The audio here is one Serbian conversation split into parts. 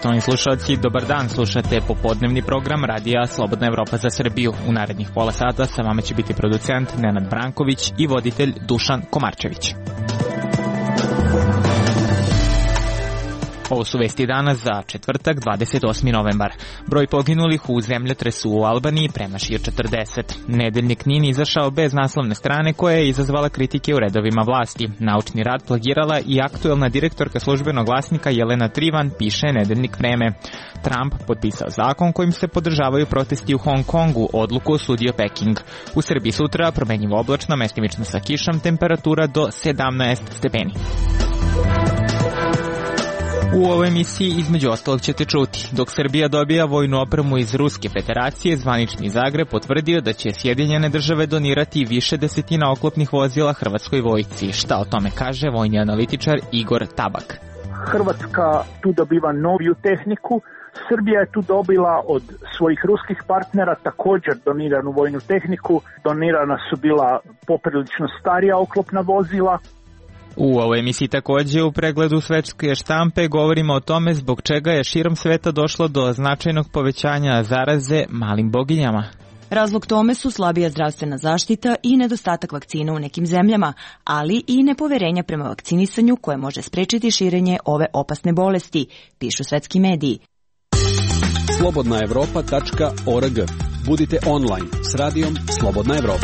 Poštovani slušalci, dobar dan, slušate popodnevni program Radija Slobodna Evropa za Srbiju. U narednih pola sata sa vama će biti producent Nenad Branković i voditelj Dušan Komarčević. Ovo su vesti danas za četvrtak, 28. novembar. Broj poginulih u zemljotresu u Albaniji premašio 40. Nedeljnik NIN izašao bez naslovne strane koja je izazvala kritike u redovima vlasti. Naučni rad plagirala i aktuelna direktorka službenog glasnika Jelena Trivan, piše nedeljnik Vreme. Trump potpisao zakon kojim se podržavaju protesti u Hong Kongu, odluku osudio Peking. U Srbiji sutra promenjivo oblačno, mestimično sa kišom, temperatura do 17 stepeni. U ovoj emisiji između ostalog ćete čuti. Dok Srbija dobija vojnu opremu iz Ruske federacije, zvanični Zagreb potvrdio da će Sjedinjene države donirati više desetina oklopnih vozila Hrvatskoj vojsci. Šta o tome kaže vojni analitičar Igor Tabak? Hrvatska tu dobiva noviju tehniku. Srbija je tu dobila od svojih ruskih partnera također doniranu vojnu tehniku. Donirana su bila poprilično starija oklopna vozila. U ovoj emisiji također u pregledu svetske štampe govorimo o tome zbog čega je širom sveta došlo do značajnog povećanja zaraze malim boginjama. Razlog tome su slabija zdravstvena zaštita i nedostatak vakcina u nekim zemljama, ali i nepoverenja prema vakcinisanju koje može sprečiti širenje ove opasne bolesti, pišu svetski mediji. Slobodnaevropa.org. Budite online s radijom Slobodna Evropa.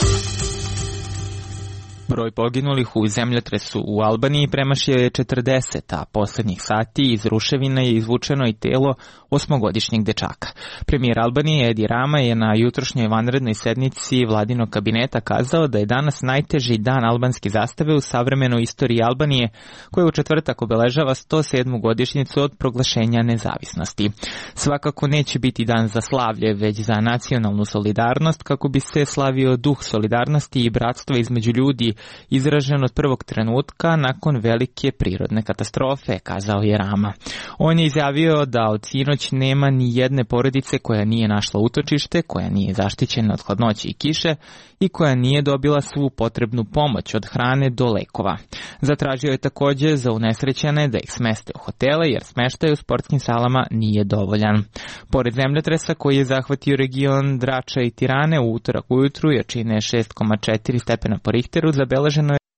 Broj poginulih u zemljotresu u Albaniji premašio je 40, a poslednjih sati iz ruševina je izvučeno i telo 8-godišnjeg dečaka. Premijer Albanije Edi Rama je na jutrošnjoj vanrednoj sednici vladinog kabineta kazao da je danas najteži dan albanske zastave u savremenoj istoriji Albanije, koja u četvrtak obeležava 107. godišnjicu od proglašenja nezavisnosti. Svakako neće biti dan za slavlje, već za nacionalnu solidarnost, kako bi se slavio duh solidarnosti i bratstva između ljudi, izražen od prvog trenutka nakon velike prirodne katastrofe, kazao je Rama. On je izjavio da od sinoć nema ni jedne porodice koja nije našla utočište, koja nije zaštićena od hladnoće i kiše i koja nije dobila svu potrebnu pomoć od hrane do lekova. Zatražio je također za unesrećene da ih smeste u hotele, jer smeštaj u sportskim salama nije dovoljan. Pored zemljotresa koji je zahvatio region Drača i Tirane u utorak ujutru, jačine 6,4 stepena po Richteru, zabeleženo je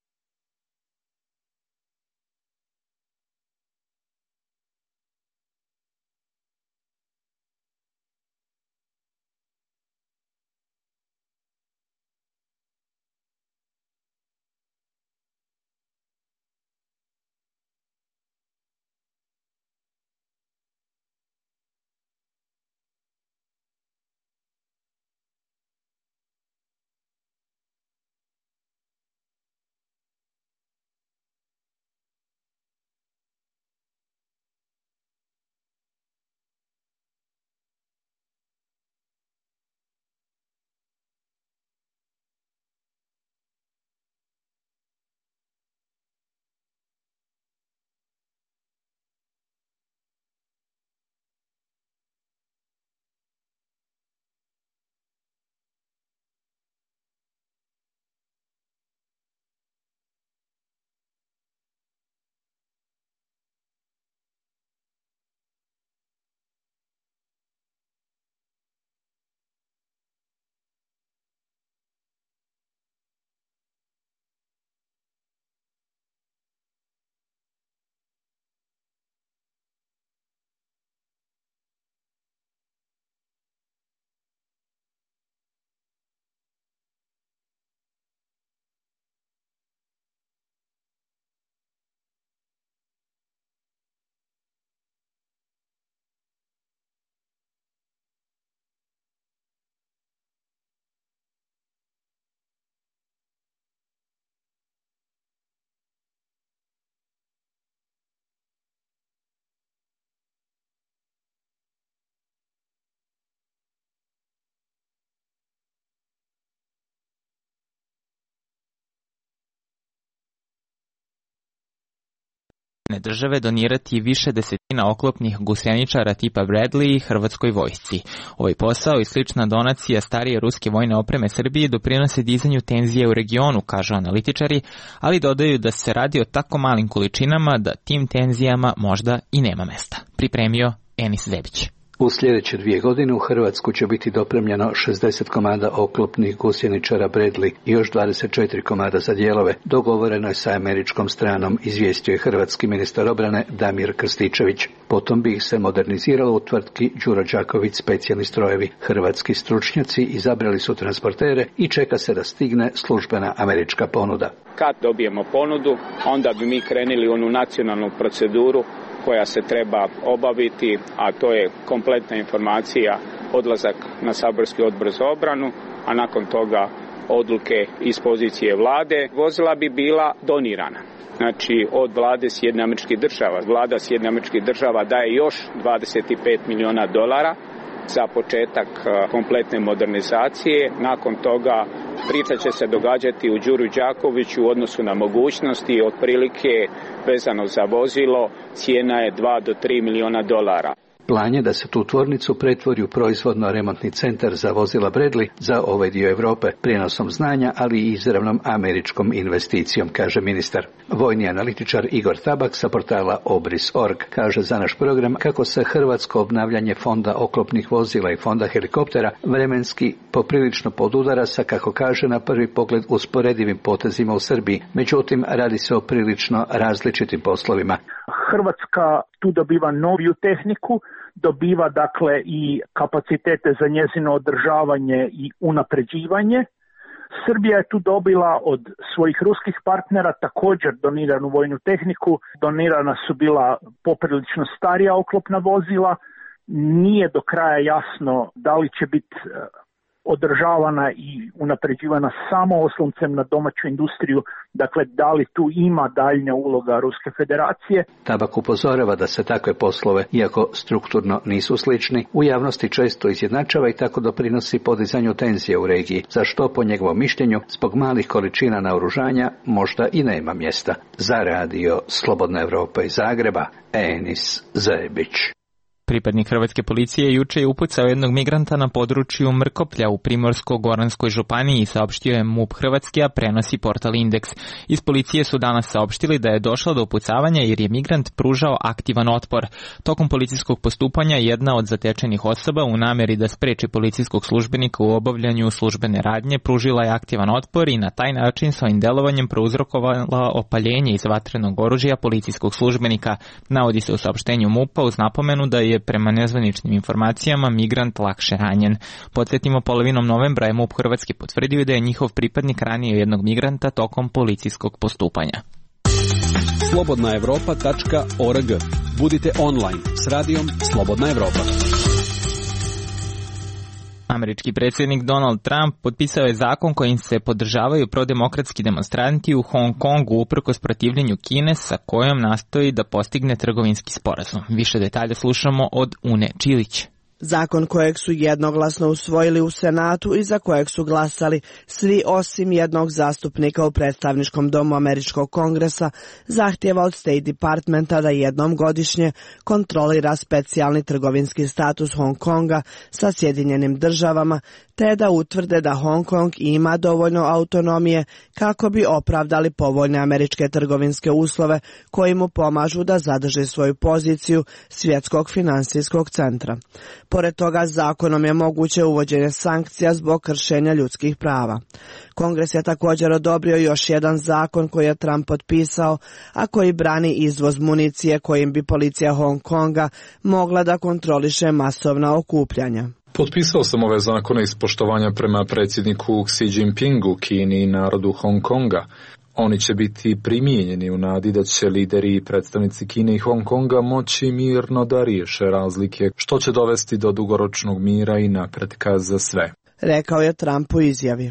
države donirati više desetina oklopnih gusjeničara tipa Bradley hrvatskoj vojsci. Ovaj posao i slična donacija starije ruske vojne opreme Srbiji doprinose dizanju tenzije u regionu, kažu analitičari, ali dodaju da se radi o tako malim količinama da tim tenzijama možda i nema mesta. Pripremio Enis Zebić. U sljedeće 2 godine u Hrvatsku će biti dopremljeno 60 komada oklopnih gusjeničara Bradley i još 24 komada za dijelove. Dogovoreno je sa američkom stranom, izvijestio je hrvatski ministar obrane Damir Krstičević. Potom bi ih se moderniziralo u tvrtki Đuro Đaković specijalni strojevi. Hrvatski stručnjaci izabrali su transportere i čeka se da stigne službena američka ponuda. Kad dobijemo ponudu, onda bi mi krenuli u onu nacionalnu proceduru koja se treba obaviti, a to je kompletna informacija, odlazak na saborski odbor za obranu, a nakon toga odluke iz pozicije vlade. Vozila bi bila donirana. Znači od vlade Sjedinjenih Američkih Država. Vlada Sjedinjenih Američkih Država daje još $25 miliona za početak kompletne modernizacije. Nakon toga priča će se događati u Đuri Đakoviću u odnosu na mogućnosti, otprilike vezano za vozilo, cijena je $2 do $3 miliona. Plan je da se tu tvornicu pretvori u proizvodno-remontni centar za vozila Bradley za ovaj dio Europe, prijenosom znanja, ali i izravnom američkom investicijom, kaže ministar. Vojni analitičar Igor Tabak sa portala Obris.org kaže za naš program kako se hrvatsko obnavljanje fonda oklopnih vozila i fonda helikoptera vremenski poprilično podudara sa, kako kaže, na prvi pogled usporedivim potezima u Srbiji. Međutim, radi se o prilično različitim poslovima. Hrvatska tu dobiva noviju tehniku, dobiva dakle i kapacitete za njezino održavanje i unapređivanje. Srbija je tu dobila od svojih ruskih partnera također doniranu vojnu tehniku. Donirana su bila poprilično starija oklopna vozila. Nije do kraja jasno da li će biti održavana i unapređivana samo osloncem na domaću industriju, dakle da li tu ima daljnja uloga Ruske federacije. Tabak upozorava da se takve poslove, iako strukturno nisu slični, u javnosti često izjednačava i tako doprinosi podizanju tenzije u regiji, za što po njegovom mišljenju zbog malih količina naoružanja možda i nema mjesta. Za radio Slobodna Evropa iz Zagreba, Enis Zebić. Pripadnik hrvatske policije juče je upucao jednog migranta na području Mrkoplja u Primorsko-Goranskoj županiji, saopštio je MUP Hrvatske, a prenosi portal Indeks. Iz policije su danas saopštili da je došlo do upucavanja jer je migrant pružao aktivan otpor. Tokom policijskog postupanja jedna od zatečenih osoba u namjeri da spreči policijskog službenika u obavljanju službene radnje pružila je aktivan otpor i na taj način svojim delovanjem prouzrokovala opaljenje iz vatrenog oružja policijskog službenika. Navodi se u saopštenju MUP-a uz napomenu da je prema nezvaničnim informacijama migrant lakše ranjen. Podsjetimo, polovinom novembra je MUP Hrvatske potvrdio da je njihov pripadnik ranio jednog migranta tokom policijskog postupanja. slobodnaevropa.org. Budite online s radijom Slobodna Evropa. Američki predsjednik Donald Trump potpisao je zakon kojim se podržavaju prodemokratski demonstranti u Hong Kongu uprkos protivljenju Kine sa kojom nastoji da postigne trgovinski sporazum. Više detalja slušamo od Une Čilić. Zakon kojeg su jednoglasno usvojili u Senatu i za kojeg su glasali svi osim jednog zastupnika u predstavničkom domu Američkog kongresa zahtjeva od State Departmenta da jednom godišnje kontrolira specijalni trgovinski status Hong Konga sa Sjedinjenim državama, te da utvrde da Hong Kong ima dovoljno autonomije kako bi opravdali povoljne američke trgovinske uslove koji mu pomažu da zadrži svoju poziciju svjetskog finansijskog centra. Pored toga, zakonom je moguće uvođenje sankcija zbog kršenja ljudskih prava. Kongres je također odobrio još jedan zakon koji je Trump potpisao, a koji brani izvoz municije kojim bi policija Hong Konga mogla da kontroliše masovna okupljanja. Potpisao sam ove zakone iz poštovanja prema predsjedniku Xi Jinpingu, Kini i narodu Hong Konga. Oni će biti primijenjeni u nadi da će lideri i predstavnici Kine i Hong Konga moći mirno da riješe razlike, što će dovesti do dugoročnog mira i napretka za sve, rekao je Trump u izjavi.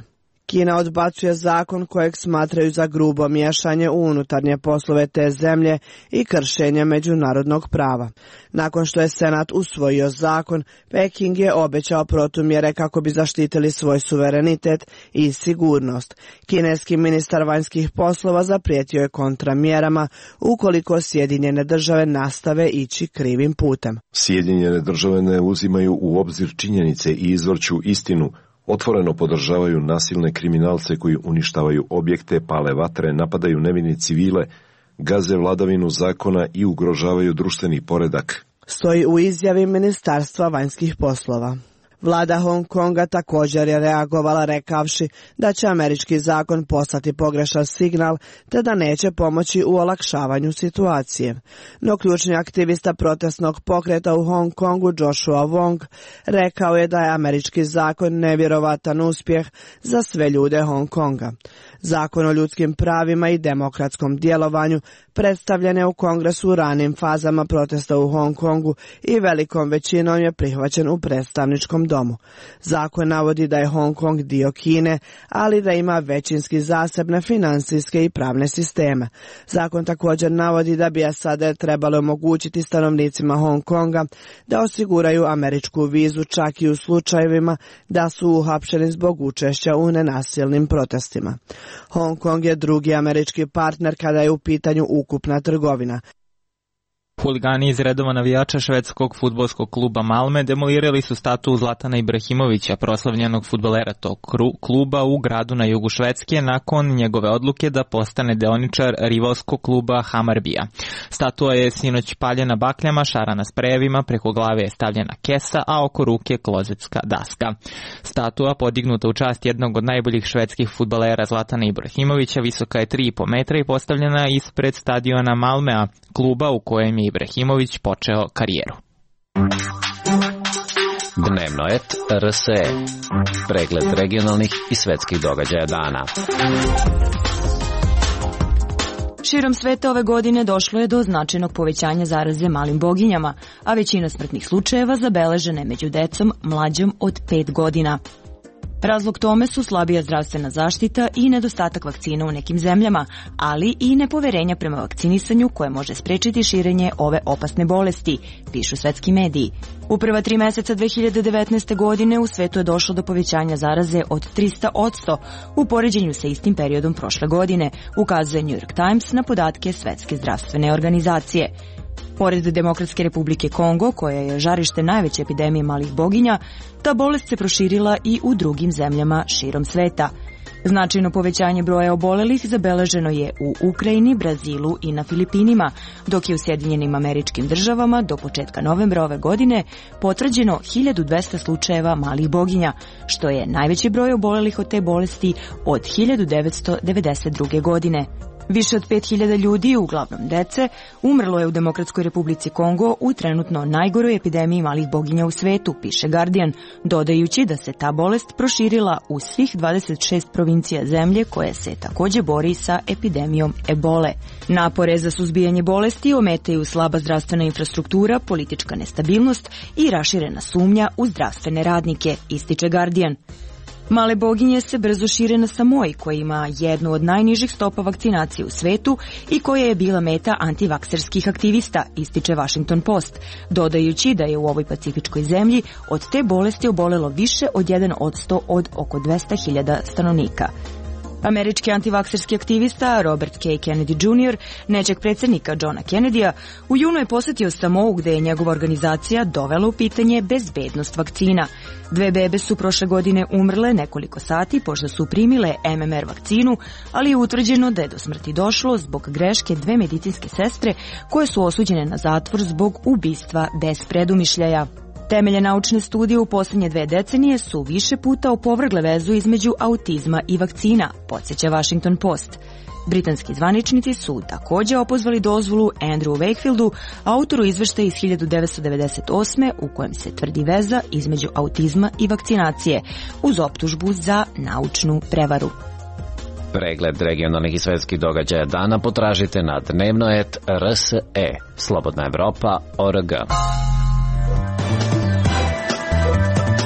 Kina odbacuje zakon kojeg smatraju za grubo miješanje u unutarnje poslove te zemlje i kršenje međunarodnog prava. Nakon što je Senat usvojio zakon, Peking je obećao protumjere kako bi zaštitili svoj suverenitet i sigurnost. Kineski ministar vanjskih poslova zaprijetio je kontramjerama ukoliko Sjedinjene države nastave ići krivim putem. Sjedinjene države ne uzimaju u obzir činjenice i izvrću istinu, otvoreno podržavaju nasilne kriminalce koji uništavaju objekte, pale vatre, napadaju nevine civile, gaze vladavinu zakona i ugrožavaju društveni poredak. Stoji u izjavi Ministarstva vanjskih poslova. Vlada Hong Konga također je reagovala rekavši da će američki zakon poslati pogrešan signal te da neće pomoći u olakšavanju situacije. No ključni aktivista protestnog pokreta u Hong Kongu Joshua Wong rekao je da je američki zakon nevjerovatan uspjeh za sve ljude Hong Konga. Zakon o ljudskim pravima i demokratskom djelovanju predstavljen je u Kongresu u ranim fazama protesta u Hong Kongu i velikom većinom je prihvaćen u predstavničkom domu. Zakon navodi da je Hong Kong dio Kine, ali da ima većinski zasebne financijske i pravne sisteme. Zakon također navodi da bi SAD trebalo omogućiti stanovnicima Hong Konga da osiguraju američku vizu čak i u slučajevima da su uhapšeni zbog učešća u nenasilnim protestima. Hong Kong je drugi američki partner kada je u pitanju ukupna trgovina. Huligani iz redova navijača švedskog fudbalskog kluba Malme demolirali su statu Zlatana Ibrahimovića, proslavljenog fudbalera tog kluba u gradu na jugu Švedske, nakon njegove odluke da postane deoničar rivalskog kluba Hamarbija. Statua je sinoć paljena bakljama, šarana sprejevima, preko glave je stavljena kesa, a oko ruke klozetska daska. Statua, podignuta u čast jednog od najboljih švedskih fudbalera Zlatana Ibrahimovića, visoka je 3,5 metra i postavljena ispred stadiona Malmea, kluba u kojem je Ibrahimović počeo karijeru. Dnevno et RSE. Pregled regionalnih i svetskih događaja dana. Širom sveta ove godine došlo je do značajnog povećanja zaraze malim boginjama, a većina smrtnih slučajeva zabeležena je među decom mlađom od 5 godina. Razlog tome su slabija zdravstvena zaštita i nedostatak vakcina u nekim zemljama, ali i nepoverenja prema vakcinisanju koje može sprečiti širenje ove opasne bolesti, pišu svetski mediji. U prva 3 meseca 2019. godine u svetu je došlo do povećanja zaraze od 300% u poređenju sa istim periodom prošle godine, ukazuje New York Times na podatke Svetske zdravstvene organizacije. Pored Demokratske republike Kongo, koja je žarište najveće epidemije malih boginja, ta bolest se proširila i u drugim zemljama širom sveta. Značajno povećanje broja obolelih zabeleženo je u Ukrajini, Brazilu i na Filipinima, dok je u Sjedinjenim Američkim Državama do početka novembra ove godine potvrđeno 1200 slučajeva malih boginja, što je najveći broj obolelih od te bolesti od 1992. godine. Više od 5000 ljudi, uglavnom dece, umrlo je u Demokratskoj republici Kongo u trenutno najgoroj epidemiji malih boginja u svetu, piše Guardian, dodajući da se ta bolest proširila u svih 26 provincija zemlje koje se također bori sa epidemijom ebole. Napore za suzbijanje bolesti ometaju slaba zdravstvena infrastruktura, politička nestabilnost i raširena sumnja u zdravstvene radnike, ističe Guardian. Male boginje se brzo šire na Samoji, koja ima jednu od najnižih stopa vakcinacije u svetu i koja je bila meta antivakserskih aktivista, ističe Washington Post, dodajući da je u ovoj pacifičkoj zemlji od te bolesti obolelo više od 1% od oko 200.000 stanovnika. Američki antivakserski aktivista Robert K. Kennedy Jr., nečeg predsjednika Johna Kennedya, u junu je posjetio Samou gde je njegova organizacija dovela u pitanje bezbednost vakcina. 2 bebe su prošle godine umrle nekoliko sati pošto su primile MMR vakcinu, ali je utvrđeno da je do smrti došlo zbog greške 2 medicinske sestre koje su osuđene na zatvor zbog ubistva bez predumišljaja. Temelje naučne studije u posljednje 2 decenije su više puta opovrgle vezu između autizma i vakcina, podsjeća Washington Post. Britanski zvaničnici su također opozvali dozvolu Andrew Wakefieldu, autoru izveštaja iz 1998. u kojem se tvrdi veza između autizma i vakcinacije, uz optužbu za naučnu prevaru. Pregled regionalnih i svetskih događaja dana potražite na dnevnoet.rse, Slobodna Evropa.org.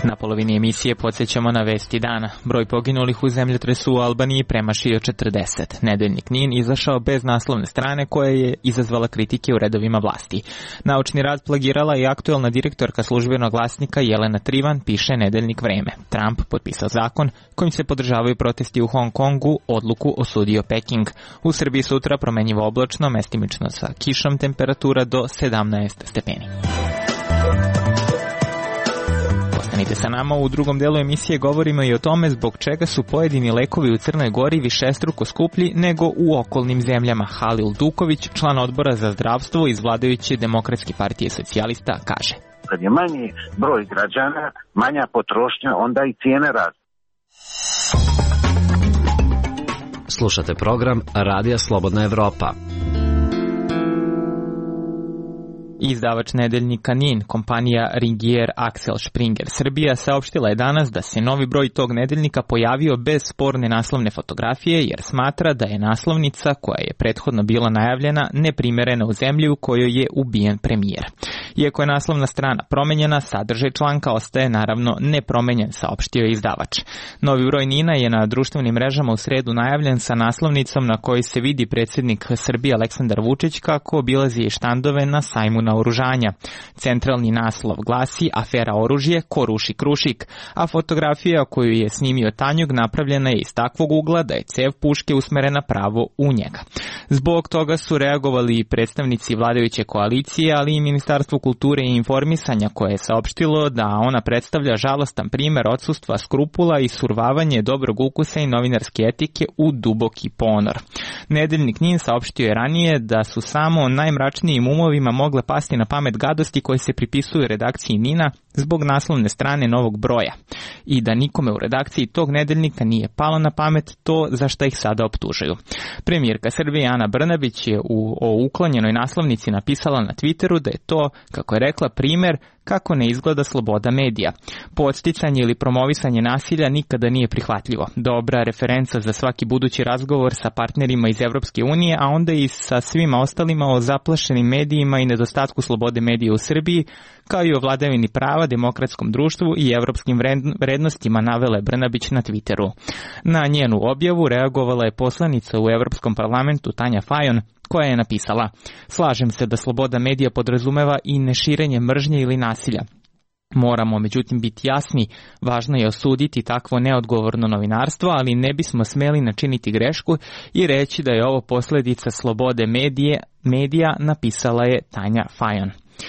Na polovini emisije podsjećamo na vesti dana. Broj poginulih u zemljotresu u Albaniji premašio 40. Nedeljnik NIN izašao bez naslovne strane koja je izazvala kritike u redovima vlasti. Naučni rad plagirala i aktuelna direktorka službenog glasnika Jelena Trivan, piše nedeljnik Vreme. Trump potpisao zakon kojim se podržavaju protesti u Hong Kongu, odluku osudio Peking. U Srbiji sutra promenjivo oblačno, mestimično sa kišom, temperatura do 17 stepeni. Ostanite sa nama, u drugom delu emisije govorimo i o tome zbog čega su pojedini lekovi u Crnoj Gori višestruko skuplji nego u okolnim zemljama. Halil Duković, član odbora za zdravstvo iz vladajuće Demokratske partije socijalista, kaže: kad je manji broj građana, manja potrošnja, onda i cijene rastu. Slušate program Radija Slobodna Evropa. Izdavač nedeljnika NIN, kompanija Ringier Axel Springer Srbija, saopštila je danas da se novi broj tog nedeljnika pojavio bez sporne naslovne fotografije, jer smatra da je naslovnica koja je prethodno bila najavljena neprimerena u zemlji u kojoj je ubijen premijer. Iako je naslovna strana promenjena, sadržaj članka ostaje naravno nepromenjen, saopštio je izdavač. Novi broj NIN-a je na društvenim mrežama u sredu najavljen sa naslovnicom na kojoj se vidi predsjednik Srbije Aleksandar Vučić kako obilazi štandove na sajmu naoružanja. Centralni naslov glasi: afera oružje, ko ruši Krušik, a fotografija koju je snimio Tanjug napravljena je iz takvog ugla da je cev puške usmerena pravo u njega. Zbog toga su reagovali i predstavnici vladajuće koalicije, ali i Ministarstvo kulture i informisanja, koje je saopštilo da ona predstavlja žalostan primer odsustva skrupula i survavanje dobrog ukusa i novinarske etike u duboki ponor. Nedeljnik NIN saopštio je ranije da su samo najmračnijim umovima mogle pasti na pamet gadosti koje se pripisuju redakciji NIN-a zbog naslovne strane novog broja i da nikome u redakciji tog nedeljnika nije palo na pamet to za što ih sada optužuju. Premijerka Srbije Ana Brnabić je o uklonjenoj naslovnici napisala na Twitteru da je to, kako je rekla, primer kako ne izgleda sloboda medija. Podsticanje ili promovisanje nasilja nikada nije prihvatljivo. Dobra referenca za svaki budući razgovor sa partnerima iz Evropske unije, a onda i sa svima ostalima o zaplašenim medijima i nedostatku slobode medija u Srbiji, kao i o vladavini prava, demokratskom društvu i evropskim vrednostima, navela je Brnabić na Twitteru. Na njenu objavu reagovala je poslanica u Evropskom parlamentu Tanja Fajon, koja je napisala: slažem se da sloboda medija podrazumeva i neširenje mržnje ili nasilja. Moramo međutim biti jasni, važno je osuditi takvo neodgovorno novinarstvo, ali ne bismo smeli načiniti grešku i reći da je ovo posljedica slobode medija, napisala je Tanja Fajon.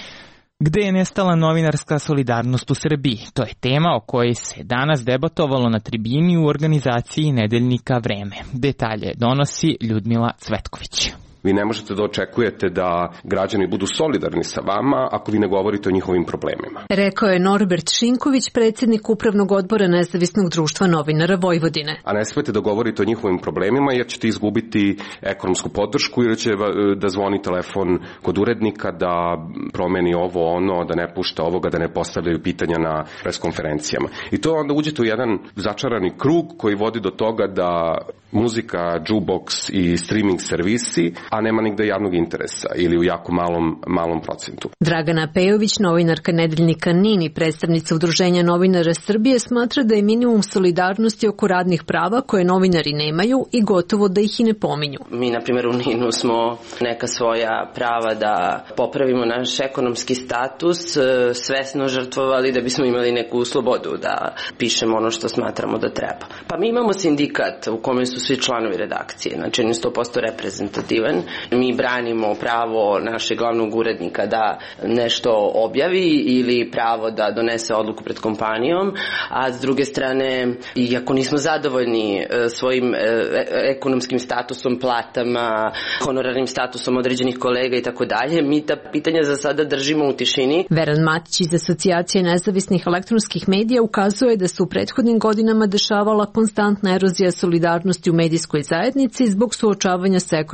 Gde je nestala novinarska solidarnost u Srbiji? To je tema o kojoj se danas debatovalo na tribini u organizaciji nedeljnika Vreme. Detalje donosi Ljudmila Cvetković. Vi ne možete da očekujete da građani budu solidarni sa vama ako vi ne govorite o njihovim problemima. Rekao je Norbert Šinković, predsjednik Upravnog odbora Nezavisnog društva novinara Vojvodine. A ne smete da govorite o njihovim problemima jer ćete izgubiti ekonomsku podršku ili će da zvoni telefon kod urednika da promeni ovo, ono, da ne pušta ovoga, da ne postavljaju pitanja na preskonferencijama. I to onda uđete u jedan začarani krug koji vodi do toga da muzika, jukebox i streaming servisi, a nema nigde javnog interesa ili u jako malom procentu. Dragana Pejović, novinarka nedeljnika NIN i predstavnica Udruženja novinara Srbije, smatra da je minimum solidarnosti oko radnih prava koje novinari nemaju i gotovo da ih i ne pominju. Mi, na primjer, u NIN-u smo neka svoja prava da popravimo naš ekonomski status svesno žrtvovali da bismo imali neku slobodu da pišemo ono što smatramo da treba. Pa mi imamo sindikat u kome su svi članovi redakcije, znači on je 100% reprezentativan. Mi branimo pravo našeg glavnog urednika da nešto objavi ili pravo da donese odluku pred kompanijom, a s druge strane, iako nismo zadovoljni svojim ekonomskim statusom, platama, honorarnim statusom određenih kolega i tako dalje, mi ta pitanja za sada držimo u tišini. Veran Matić iz Asocijacije nezavisnih elektronskih medija ukazuje da se u prethodnim godinama dešavala konstantna erozija solidarnosti u medijskoj zajednici zbog suočavanja sa ekonomskim problemima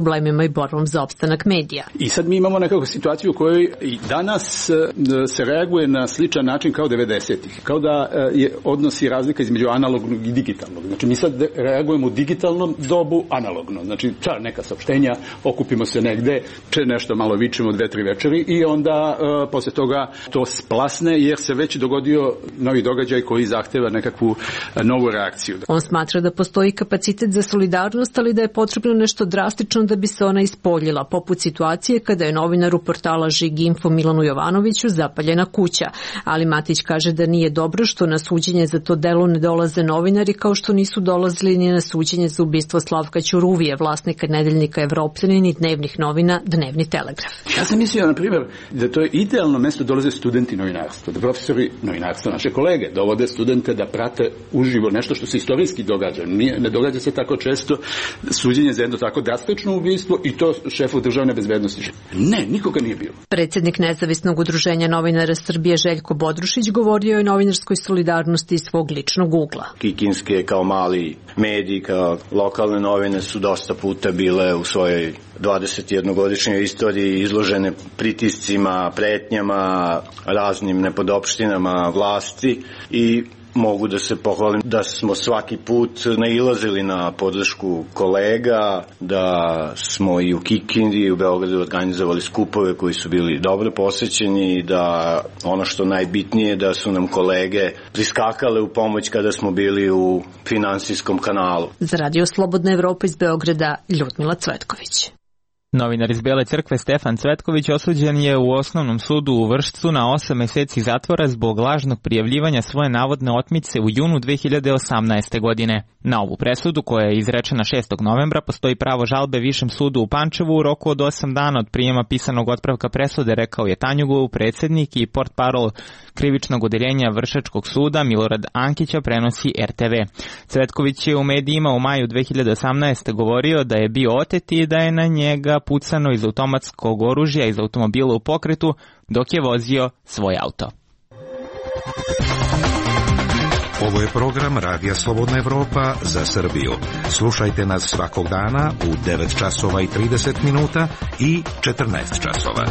problemima i borbom za opstanak medija. I sad mi imamo nekakvu situaciju u kojoj i danas se reaguje na sličan način kao 90-ih. Kao da je odnos i razlika između analognog i digitalnog. Znači mi sad reagujemo u digitalnom dobu analogno. Znači neka saopštenja, okupimo se negde, nešto malo vičemo 2-3 večeri i onda posle toga to splasne jer se već dogodio novi događaj koji zahteva nekakvu novu reakciju. On smatra da postoji kapacitet za solidarnost, ali da je potrebno nešto drastično da bi se ona ispoljila, poput situacije kada je novinaru portala Žig.info Milanu Jovanoviću zapaljena kuća. Ali Matić kaže da nije dobro što na suđenje za to delo ne dolaze novinari, kao što nisu dolazili ni na suđenje za ubistvo Slavka Ćuruvije, vlasnika nedeljnika Evropljanin i dnevnih novina Dnevni telegraf. Ja sam mislio, na primjer, da to je idealno mesto dolaze studenti novinarstva, da profesori novinarstva, naše kolege, dovode studente da prate uživo nešto što se istorijski događa. Ne događa se tako često suđenje za jedno tako drastično ubistvo i to šefu državne bezbednosti. Ne, nikoga nije bilo. Predsjednik Nezavisnog udruženja novinara Srbije Željko Bodrušić govorio je o novinarskoj solidarnosti iz svog ličnog ugla. Kikinske kao mali mediji, kao lokalne novine su dosta puta bile u svojoj 21-godišnjoj istoriji izložene pritiscima, pretnjama, raznim nepodopštinama vlasti i mogu da se pohvalim da smo svaki put nailazili na podršku kolega, da smo i u Kikindi i u Beogradu organizovali skupove koji su bili dobro posećeni, da ono što najbitnije da su nam kolege priskakale u pomoć kada smo bili u finansijskom kanalu. Za Radio Slobodna Evropa iz Beograda, Ljudmila Cvetković. Novinar iz Bele Crkve Stefan Cvetković osuđen je u Osnovnom sudu u Vršcu na 8 meseci zatvora zbog lažnog prijavljivanja svoje navodne otmice u junu 2018. godine. Na ovu presudu, koja je izrečena 6. novembra, postoji pravo žalbe Višem sudu u Pančevu u roku od 8 dana od prijema pisanog otpravka presude, rekao je Tanjugov, predsjednik i portparol krivičnog odeljenja Vršačkog suda Milorad Ankića, prenosi RTV. Cvetković je u medijima u maju 2018. govorio da je bio otet i da je na njega pucano iz automatskog oružja iz automobila u pokretu dok je vozio svoj auto. Ovo je program Radija Slobodna Evropa za Srbiju. Slušajte nas svakog dana u 9 časova i 30 minuta i 14 časova.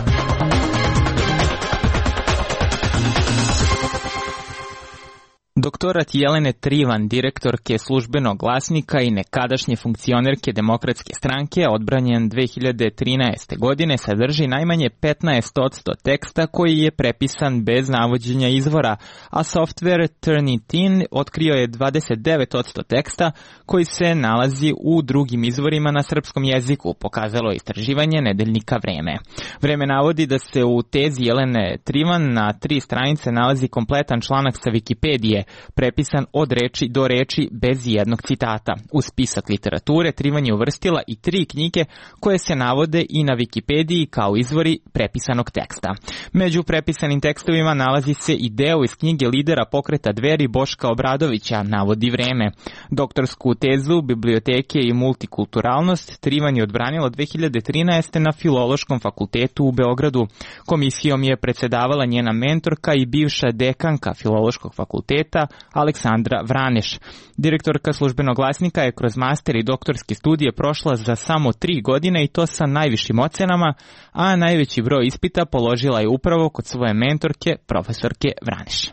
Doktorat Jelene Trivan, direktorke Službenog glasnika i nekadašnje funkcionerke Demokratske stranke, odbranjen 2013. godine, sadrži najmanje 15% teksta koji je prepisan bez navođenja izvora, a software Turnitin otkrio je 29% teksta koji se nalazi u drugim izvorima na srpskom jeziku, pokazalo je istraživanje nedeljnika Vreme. Vreme navodi da se u tezi Jelene Trivan na 3 stranice nalazi kompletan članak sa Wikipedije, prepisan od reči do reči bez jednog citata. U spisak literature Trivan je uvrstila i 3 knjige koje se navode i na Wikipediji kao izvori prepisanog teksta. Među prepisanim tekstovima nalazi se i deo iz knjige lidera pokreta Dveri Boška Obradovića, navodi Vreme. Doktorsku tezu Biblioteke i multikulturalnost Trivan je odbranila 2013. na Filološkom fakultetu u Beogradu. Komisijom je predsedavala njena mentorka i bivša dekanka Filološkog fakulteta Aleksandra Vraneš. Direktorka Službenog glasnika je kroz master i doktorske studije prošla za samo 3 godine i to sa najvišim ocenama, a najveći broj ispita položila je upravo kod svoje mentorke, profesorke Vraneš.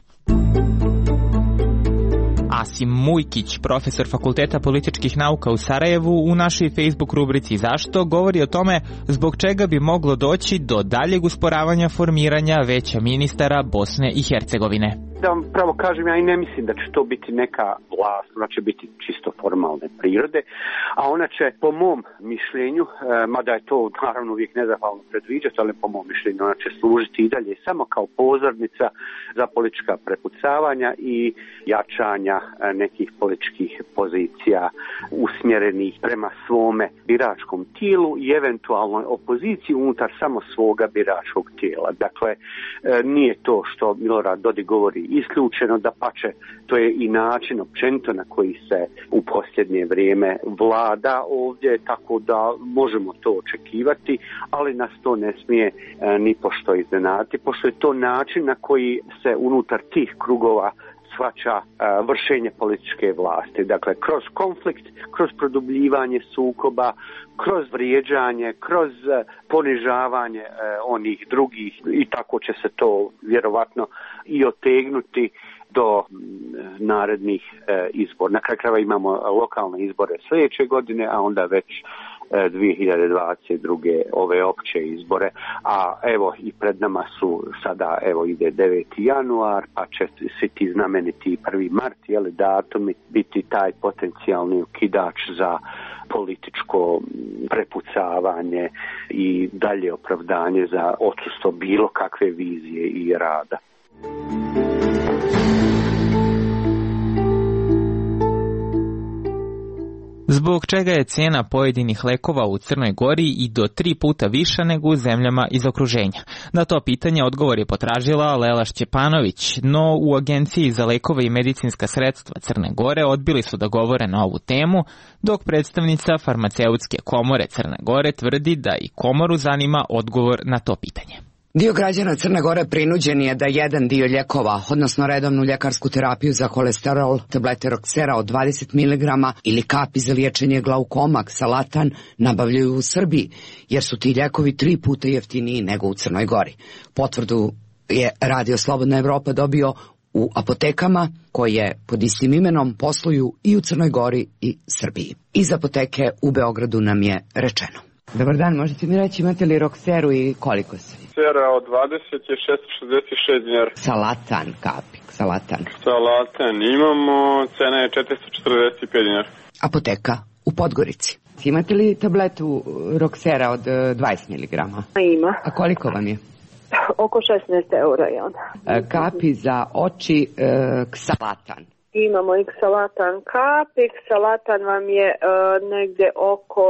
Asim Mujkić, profesor Fakulteta političkih nauka u Sarajevu, u našoj Facebook rubrici Zašto govori o tome zbog čega bi moglo doći do daljeg usporavanja formiranja veća ministara Bosne i Hercegovine. Da vam pravo kažem, ja i ne mislim da će to biti neka vlast, ona će biti čisto formalne prirode, a ona će, po mom mišljenju, mada je to naravno uvijek nezahvalno predviđati, ali po mom mišljenju ona će služiti i dalje samo kao pozornica za politička prepucavanja i jačanja nekih političkih pozicija usmjerenih prema svome biračkom tijelu i eventualnoj opoziciji unutar samo svoga biračkog tijela. Dakle, nije to što Milorad Dodik govori isključeno, da pače, to je i način općenito na koji se u posljednje vrijeme vlada ovdje, tako da možemo to očekivati, ali nas to ne smije ni pošto iznenaditi, pošto je to način na koji se unutar tih krugova prihvaća vršenje političke vlasti. Dakle, kroz konflikt, kroz produbljivanje sukoba, kroz vrijeđanje, kroz ponižavanje onih drugih i tako će se to vjerovatno i otegnuti do narednih izbora. Na kraju krajeva imamo lokalne izbore sljedeće godine, a onda već 2022. ove opće izbore, a evo i pred nama su sada, evo ide 9. januar, pa će svi ti znameniti 1. mart, datumi biti taj potencijalni ukidač za političko prepucavanje i dalje opravdanje za odsustvo bilo kakve vizije i rada. Zbog čega je cijena pojedinih lekova u Crnoj Gori i do 3 puta viša nego u zemljama iz okruženja? Na to pitanje odgovor je potražila Lela Šćepanović, no u Agenciji za lekove i medicinska sredstva Crne Gore odbili su da govore na ovu temu, dok predstavnica Farmaceutske komore Crne Gore tvrdi da i komoru zanima odgovor na to pitanje. Dio građana Crne Gore prinuđen je da jedan dio lijekova, odnosno redovnu ljekarsku terapiju za kolesterol, tablete Roxera od 20 mg ili kapi za liječenje glaukoma, Xalatan, nabavljaju u Srbiji, jer su ti lijekovi 3 puta jeftiniji nego u Crnoj Gori. Potvrdu je Radio Slobodna Evropa dobio u apotekama koje pod istim imenom posluju i u Crnoj Gori i Srbiji. Iz apoteke u Beogradu nam je rečeno. Dobar dan, možete mi reći imate li Roxeru i koliko se? Roxera od 20 je 666 dinara. Xalatan, kapi, Xalatan. Xalatan imamo, cena je 445 dinara. Apoteka u Podgorici. Imate li tabletu Roxera od 20 mg? Ima. A koliko vam je? Oko 16 eura je on. Kapi za oči Xalatan. Imamo i Xalatan kapi. Xalatan vam je negde oko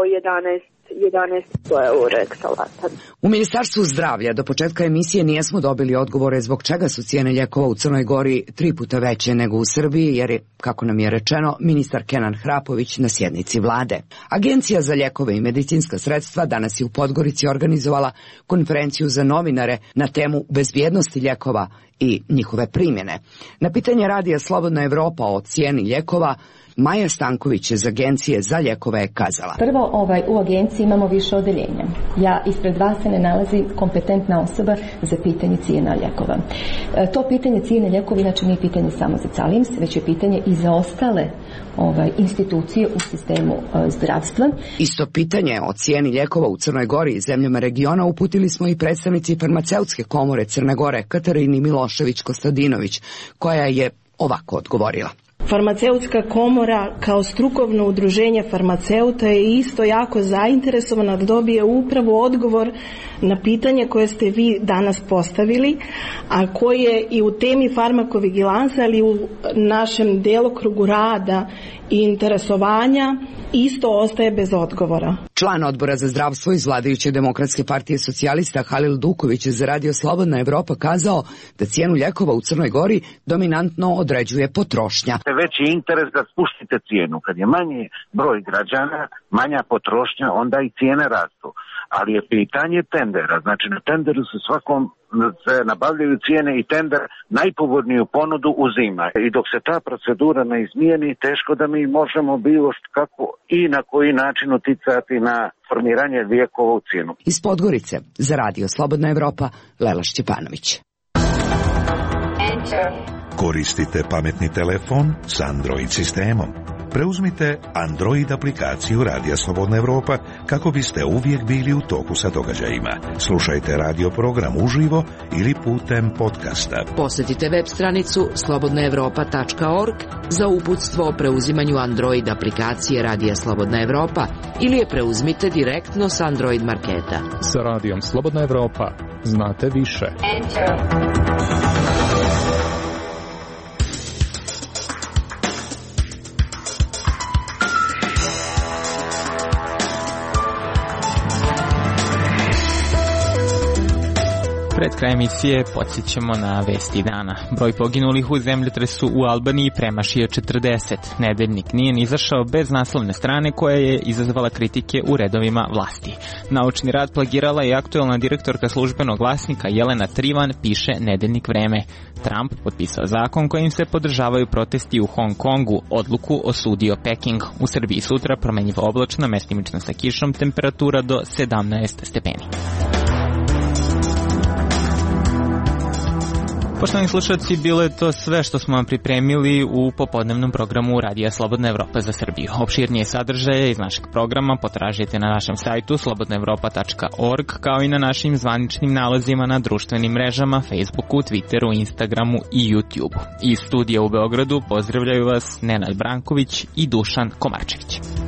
11 eura Xalatan. U Ministarstvu zdravlja do početka emisije nijesmo dobili odgovore zbog čega su cijene lijekova u Crnoj Gori 3 puta veće nego u Srbiji, jer je, kako nam je rečeno, ministar Kenan Hrapović na sjednici vlade. Agencija za lijekove i medicinska sredstva danas je u Podgorici organizovala konferenciju za novinare na temu bezbjednosti lijekova i njihove primjene. Na pitanje Radija Slobodna Evropa o cijeni lijekova, Maja Stanković iz Agencije za lijekove je kazala. Prvo, u agenciji imamo više odeljenja. Ispred vas se ne nalazi kompetentna osoba za pitanje cijena lijekova. To pitanje cijene lijekova inače nije pitanje samo za Calims, već je pitanje i za ostale institucije u sistemu zdravstva. Isto pitanje o cijeni lijekova u Crnoj Gori i zemljama regiona uputili smo i predstavnici Farmaceutske komore Crne Gore Katarini Milošević-Kostadinović, koja je ovako odgovorila. Farmaceutska komora kao strukovno udruženje farmaceuta je isto jako zainteresovana da dobije upravo odgovor na pitanje koje ste vi danas postavili, a koje i u temi farmakovigilansa, ali u našem delokrugu rada i interesovanja isto ostaje bez odgovora. Član odbora za zdravstvo iz vladajuće Demokratske partije socijalista Halil Duković za Radio Slobodna Evropa kazao da cijenu lijekova u Crnoj Gori dominantno određuje potrošnja. Veći interes da spustite cijenu. Kad je manji broj građana, manja potrošnja, onda i cijene rastu. Ali je pitanje tendera. Znači na tenderu se svakom se nabavljaju cijene i tender najpovoljniju ponudu uzima. I dok se ta procedura ne izmijeni, teško da mi možemo bilo kako i na koji način uticati na formiranje lijekova u cijenu. Iz Podgorice za Radio Slobodna Evropa, Lela Šćepanović. Koristite pametni telefon s Android sistemom. Preuzmite Android aplikaciju Radija Slobodna Evropa kako biste uvijek bili u toku sa događajima. Slušajte radio program uživo ili putem podcasta. Posjetite web stranicu slobodnaevropa.org za uputstvo o preuzimanju Android aplikacije Radija Slobodna Evropa ili je preuzmite direktno s Android marketa. Sa Radijom Slobodna Evropa znate više. pred kraj emisije podsjećamo na vesti dana. Broj poginulih u zemljotresu u Albaniji premašio 40. Nedeljnik nije ni izašao bez naslovne strane koja je izazvala kritike u redovima vlasti. Naučni rad plagirala i aktuelna direktorka službenog glasnika Jelena Trivan, piše Nedeljnik Vreme. Trump potpisao zakon kojim se podržavaju protesti u Hong Kongu. Odluku osudio Peking. U Srbiji sutra promenjivo oblačno, mestimično sa kišom, temperatura do 17 stepeni. Poštovani slušalci, bilo je to sve što smo vam pripremili u popodnevnom programu Radija Slobodna Evropa za Srbiju. Opširnije sadržaje iz našeg programa potražite na našem sajtu slobodnaevropa.org, kao i na našim zvaničnim nalazima na društvenim mrežama, Facebooku, Twitteru, Instagramu i YouTubeu. Iz studija u Beogradu pozdravljaju vas Nenad Branković i Dušan Komarčević.